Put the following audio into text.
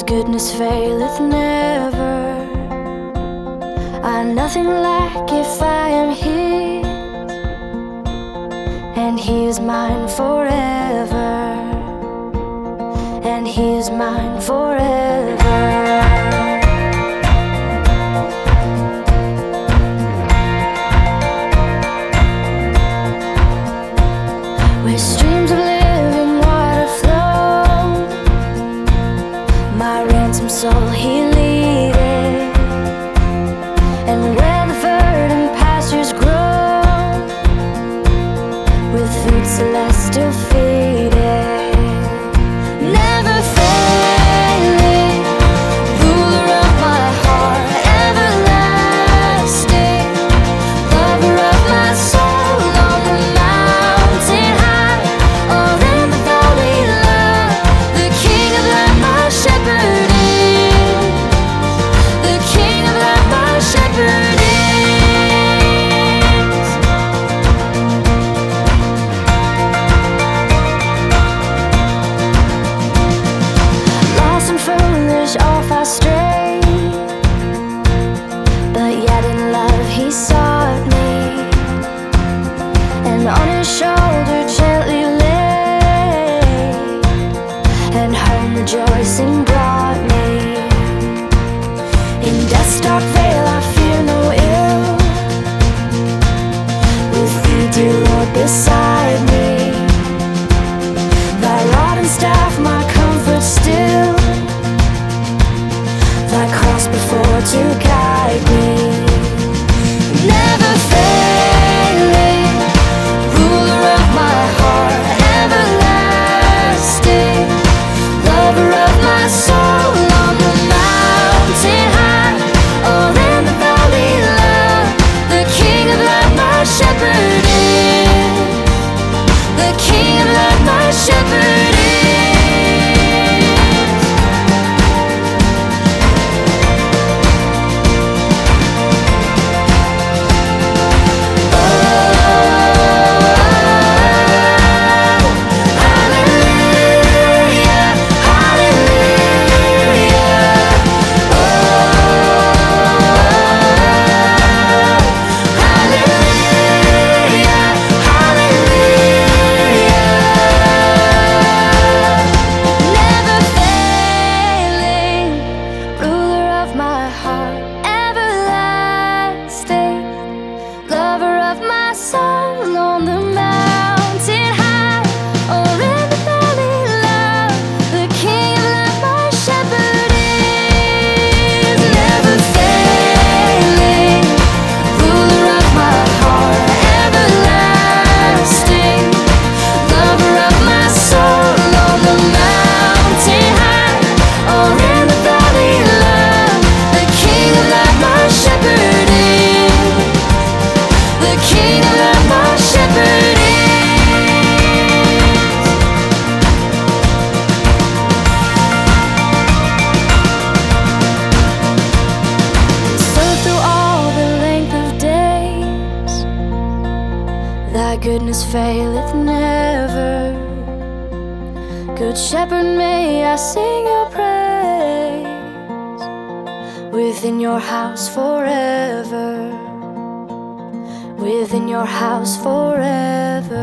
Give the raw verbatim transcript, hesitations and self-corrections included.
goodness faileth never. I nothing lack if I am His, and He is mine forever, and He is mine forever. Where streams of living water flow, my ransom soul He leadeth, and where the verdant pastures grow, with food celestial feedeth. Never failing, ruler of my heart, everlasting, lover of my soul, on the mountain high, or in the valley low, the King of life my shepherd is, the King of life my shepherd is. Lost and foolish, off I strayed, but yet in love He sought me, and on His shoulder gently laid, and home rejoicing brought me. In death's dark veil I fear no ill, with Thee, dear Lord, beside me. Thy rod and staff my comfort still, Thy cross before to guide me. Never failing, ruler of my heart, everlasting, lover of my soul, on the mountain high, or in the valley low, the King of life my shepherd is, the King of life my shepherd is. Thy goodness faileth never. Good Shepherd, may I sing Your praise within Your house forever, within Your house forever.